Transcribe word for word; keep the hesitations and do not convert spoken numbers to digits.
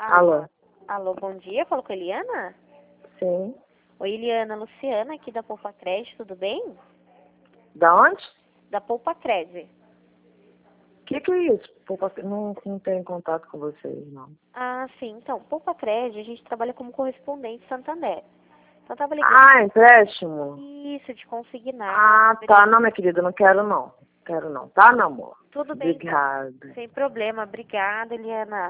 Alô? Alô, bom dia. Falo com a Eliana? Sim. Oi, Eliana, Luciana aqui da Poupa Crédito, tudo bem? Da onde? Da Poupa Crédito. O que, que é isso? Poupa- Não, não tenho contato com vocês, não. Ah, sim. Então, Poupa Crédito, a gente trabalha como correspondente Santander. Então, eu tava ligando Ah, empréstimo? isso, de consignar. Ah, tá. Não, minha querida, não quero, não. Quero não. Tá, meu amor? Tudo bem, então. Obrigada. Sem problema. Obrigada, Eliana.